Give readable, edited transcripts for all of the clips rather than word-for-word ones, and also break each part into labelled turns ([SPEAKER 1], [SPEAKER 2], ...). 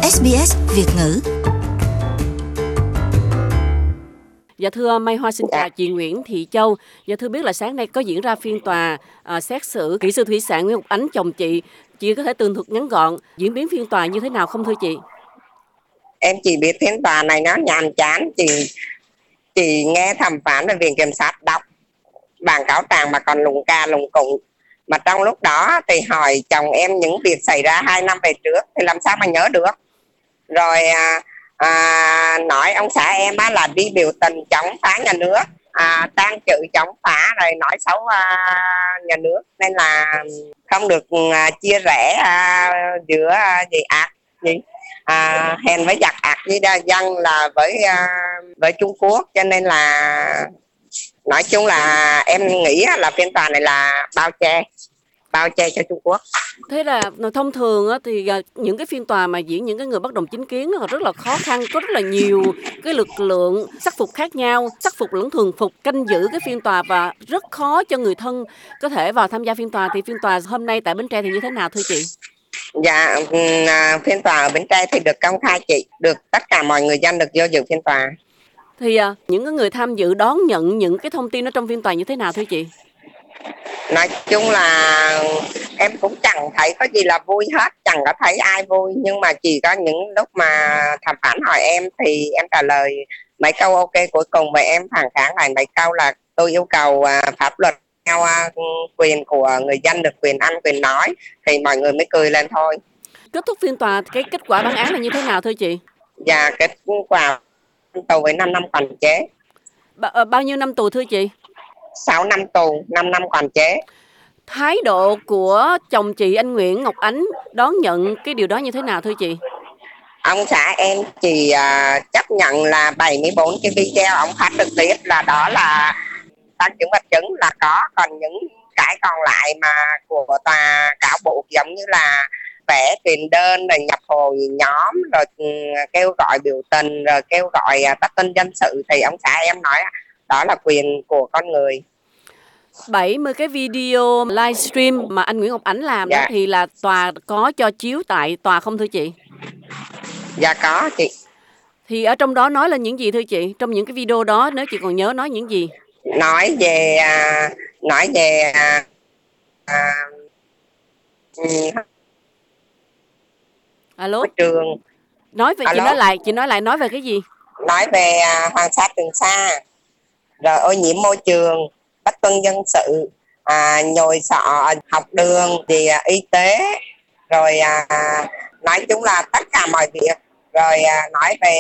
[SPEAKER 1] SBS Việt ngữ.
[SPEAKER 2] Dạ thưa Mai Hoa, xin chào chị Nguyễn Thị Châu. Dạ thưa biết là sáng nay có diễn ra phiên tòa xét xử kỹ sư thủy sản Nguyễn Ngọc Ánh chồng chị. Chị có thể tường thuật ngắn gọn diễn biến phiên tòa như thế nào không thưa chị?
[SPEAKER 3] Em chỉ biết phiên tòa này nó nhàm chán. Chị nghe thẩm phán và viện kiểm sát đọc bản cáo trạng mà còn lùng ca lùng cụng. Mà trong lúc đó thì hỏi chồng em những việc xảy ra 2 năm về trước thì làm sao mà nhớ được. Rồi nói ông xã em là đi biểu tình chống phá nhà nước, tang chữ chống phá, rồi nói xấu nhà nước, nên là không được chia rẽ giữa hèn với giặc, ạc với dân là với Trung Quốc. Cho nên là nói chung là em nghĩ là phiên tòa này là bao che cho Trung Quốc.
[SPEAKER 2] Thế là thông thường thì những cái phiên tòa mà diễn những cái người bất đồng chính kiến rất là khó khăn, có rất là nhiều cái lực lượng sắc phục khác nhau, sắc phục lẫn thường phục canh giữ cái phiên tòa và rất khó cho người thân có thể vào tham gia phiên tòa. Thì phiên tòa hôm nay tại Bến Tre thì như thế nào thưa chị?
[SPEAKER 3] Dạ, phiên tòa ở Bến Tre thì được công khai chị, được tất cả mọi người dân được vô dự phiên tòa.
[SPEAKER 2] Thì những người tham dự đón nhận những cái thông tin ở trong phiên tòa như thế nào thưa chị?
[SPEAKER 3] Nói chung là em cũng chẳng thấy có gì là vui hết, chẳng có thấy ai vui. Nhưng mà chỉ có những lúc mà thẩm phán hỏi em thì em trả lời mấy câu ok cuối cùng, và em phản kháng lại mấy câu là tôi yêu cầu pháp luật theo quyền của người dân, được quyền ăn quyền nói, thì mọi người mới cười lên thôi.
[SPEAKER 2] Kết thúc phiên tòa, cái kết quả bản án là như thế nào thưa chị?
[SPEAKER 3] Dạ, kết quả tù với 5 năm quản chế.
[SPEAKER 2] Bao nhiêu năm tù thưa chị?
[SPEAKER 3] 6 năm tù, 5 năm quản chế.
[SPEAKER 2] Thái độ của chồng chị anh Nguyễn Ngọc Ánh đón nhận cái điều đó như thế nào thưa chị?
[SPEAKER 3] Ông xã em chỉ chấp nhận là 74 cái video ông phát trực tiếp là đó là tăng chứng vật chứng là có, còn những cái còn lại mà của tòa cáo buộc giống như là vẽ truyền đơn, rồi nhập hội nhóm, rồi kêu gọi biểu tình, rồi kêu gọi bắt tin dân sự, thì ông xã em nói đó là quyền của con người.
[SPEAKER 2] 70 cái video livestream mà anh Nguyễn Ngọc Ánh làm đó thì là tòa có cho chiếu tại tòa không thưa chị?
[SPEAKER 3] Dạ có chị.
[SPEAKER 2] Thì ở trong đó nói lên những gì thưa chị? Trong những cái video đó nếu chị còn nhớ nói những gì?
[SPEAKER 3] Nói về
[SPEAKER 2] Alo.
[SPEAKER 3] Trường.
[SPEAKER 2] Nói về chị nói lại nói về cái gì?
[SPEAKER 3] Nói về Hoàng Sa Trường Sa, rồi ô nhiễm môi trường, bất tuân dân sự, nhồi sọ học đường, thì y tế, rồi nói chung là tất cả mọi việc. Rồi nói về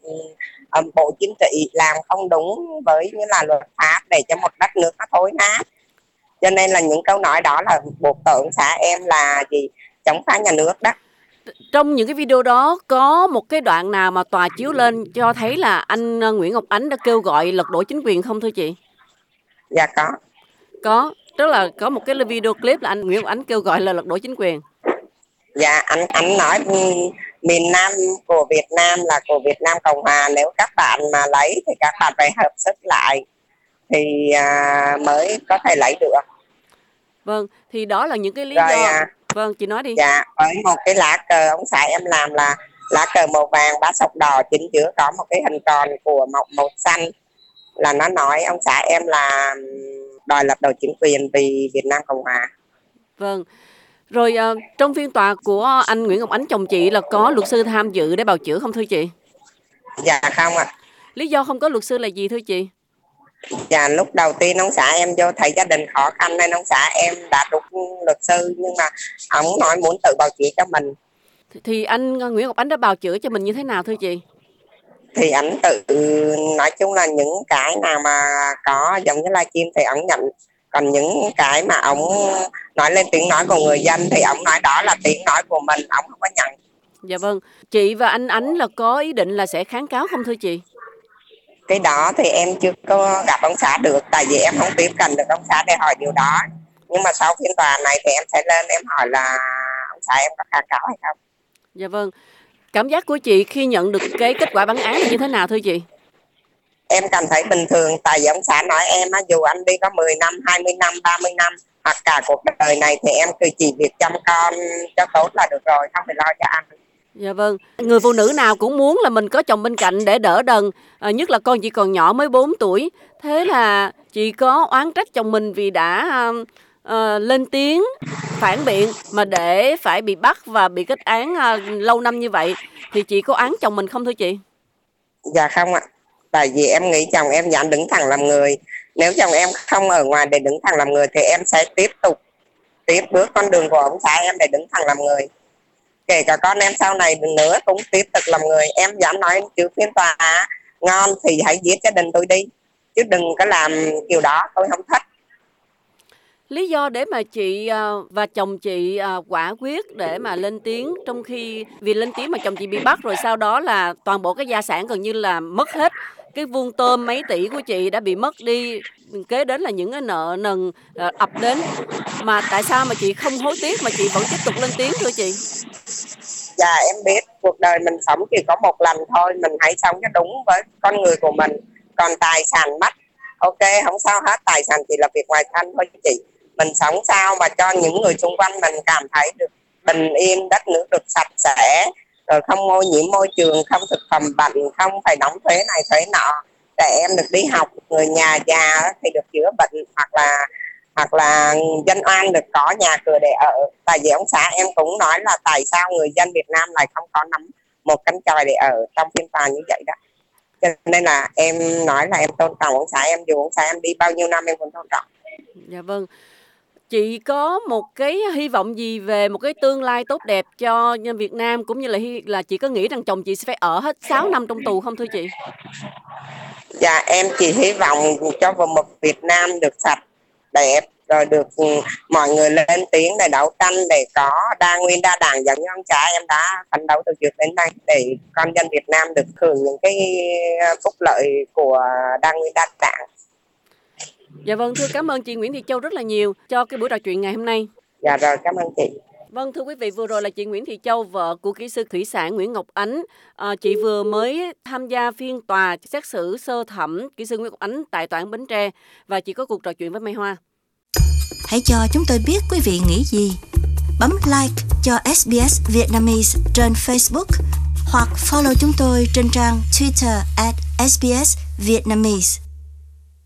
[SPEAKER 3] Bộ Chính trị làm không đúng với như là luật pháp để cho một đất nước nó thối nát. Cho nên là những câu nói đó là buộc tội ông xã em là chống phá nhà nước đó.
[SPEAKER 2] Trong những cái video đó có một cái đoạn nào mà tòa chiếu lên cho thấy là anh Nguyễn Ngọc Ánh đã kêu gọi lật đổ chính quyền không thưa chị?
[SPEAKER 3] Dạ có.
[SPEAKER 2] Có, tức là có một cái video clip là anh Nguyễn Ngọc Ánh kêu gọi là lật đổ chính quyền.
[SPEAKER 3] Dạ, anh nói miền Nam của Việt Nam là của Việt Nam Cộng Hòa, nếu các bạn mà lấy thì các bạn phải hợp sức lại thì mới có thể lấy được.
[SPEAKER 2] Vâng, thì đó là những cái lý do. Vâng, chị nói đi.
[SPEAKER 3] Dạ, với một cái lá cờ ông xã em làm là lá cờ màu vàng 3 sọc đỏ, chính giữa có một cái hình tròn của màu xanh, là nó nói ông xã em là đòi lật đổ chính quyền vì Việt Nam Cộng Hòa.
[SPEAKER 2] Vâng. Rồi trong phiên tòa của anh Nguyễn Ngọc Ánh chồng chị là có luật sư tham dự để bào chữa không thưa chị?
[SPEAKER 3] Dạ không ạ.
[SPEAKER 2] Lý do không có luật sư là gì thưa chị?
[SPEAKER 3] Dạ, lúc đầu tiên ông xã em vô thấy gia đình khó khăn nên ông xã em đã rút luật sư, nhưng mà ông nói muốn tự bào chữa cho mình.
[SPEAKER 2] Thì anh Nguyễn Ngọc Ánh đã bào chữa cho mình như thế nào thưa chị?
[SPEAKER 3] Thì anh tự nói chung là những cái nào mà có giống như livestream thì ông nhận, còn những cái mà ông nói lên tiếng nói của người dân thì ông nói đó là tiếng nói của mình, ông không có nhận.
[SPEAKER 2] Dạ vâng. Chị và anh Ánh là có ý định là sẽ kháng cáo không thưa chị?
[SPEAKER 3] Cái đó thì em chưa có gặp ông xã được, tại vì em không tiếp cận được ông xã để hỏi điều đó. Nhưng mà sau phiên tòa này thì em sẽ lên em hỏi là ông xã em có kháng cáo hay không.
[SPEAKER 2] Dạ vâng. Cảm giác của chị khi nhận được cái kết quả bản án là như thế nào thưa chị?
[SPEAKER 3] Em cảm thấy bình thường, tại vì ông xã nói em dù anh đi có 10 năm, 20 năm, 30 năm hoặc cả cuộc đời này thì em cứ chỉ việc chăm con cho tốt là được rồi, không phải lo cho anh.
[SPEAKER 2] Dạ vâng, người phụ nữ nào cũng muốn là mình có chồng bên cạnh để đỡ đần, nhất là con chị còn nhỏ mới 4 tuổi. Thế là chị có oán trách chồng mình vì đã lên tiếng phản biện mà để phải bị bắt và bị kết án lâu năm như vậy. Thì chị có oán chồng mình không thưa chị?
[SPEAKER 3] Dạ không ạ. Tại vì em nghĩ chồng em dám đứng thẳng làm người. Nếu chồng em không ở ngoài để đứng thẳng làm người thì em sẽ tiếp bước con đường của ông xã em để đứng thẳng làm người. Kể cả con em sau này nữa cũng tiếp tục làm người. Em dám nói trước phiên tòa ngon thì hãy giết gia đình tôi đi, chứ đừng có làm kiểu đó, tôi không thích.
[SPEAKER 2] Lý do để mà chị và chồng chị quả quyết để mà lên tiếng, trong khi vì lên tiếng mà chồng chị bị bắt rồi sau đó là toàn bộ cái gia sản gần như là mất hết. Cái vuông tôm mấy tỷ của chị đã bị mất đi, kế đến là những cái nợ nần ập đến. Mà tại sao mà chị không hối tiếc mà chị vẫn tiếp tục lên tiếng thưa chị?
[SPEAKER 3] Dạ em biết cuộc đời mình sống chỉ có một lần thôi, mình hãy sống cho đúng với con người của mình. Còn tài sản mất, ok không sao hết, tài sản chỉ là việc ngoài thân thôi chị. Mình sống sao mà cho những người xung quanh mình cảm thấy được bình yên, đất nước được sạch sẽ, rồi không ô nhiễm môi trường, không thực phẩm bẩn, không phải đóng thuế này thuế nọ, trẻ em được đi học, người nhà già thì được chữa bệnh, hoặc là dân oan được có nhà cửa để ở. Tại vì ông xã em cũng nói là tại sao người dân Việt Nam lại không có nắm một cánh chòi để ở trong phiên tòa như vậy đó. Cho nên là em nói là em tôn trọng ông xã em, dù ông xã em đi bao nhiêu năm em cũng tôn trọng.
[SPEAKER 2] Dạ vâng. Chị có một cái hy vọng gì về một cái tương lai tốt đẹp cho nhân Việt Nam, cũng như là chị có nghĩ rằng chồng chị sẽ phải ở hết 6 năm trong tù không thưa chị?
[SPEAKER 3] Dạ em chỉ hy vọng cho một Việt Nam được sạch, đẹp, rồi được mọi người lên tiếng để đấu tranh, để có đa nguyên đa đảng giống như ông cha em đã phấn đấu từ trước đến nay, để con dân Việt Nam được hưởng những cái phúc lợi của đa nguyên đa đảng.
[SPEAKER 2] Dạ vâng, thưa cảm ơn chị Nguyễn Thị Châu rất là nhiều cho cái buổi trò chuyện ngày hôm nay.
[SPEAKER 3] Dạ rồi, cảm ơn chị.
[SPEAKER 2] Vâng, thưa quý vị, vừa rồi là chị Nguyễn Thị Châu, vợ của kỹ sư thủy sản Nguyễn Ngọc Ánh. Chị vừa mới tham gia phiên tòa xét xử sơ thẩm kỹ sư Nguyễn Ngọc Ánh tại tòa án Bến Tre và chị có cuộc trò chuyện với Mai Hoa.
[SPEAKER 1] Hãy cho chúng tôi biết quý vị nghĩ gì. Bấm like cho SBS Vietnamese trên Facebook hoặc follow chúng tôi trên trang Twitter @SBS Vietnamese.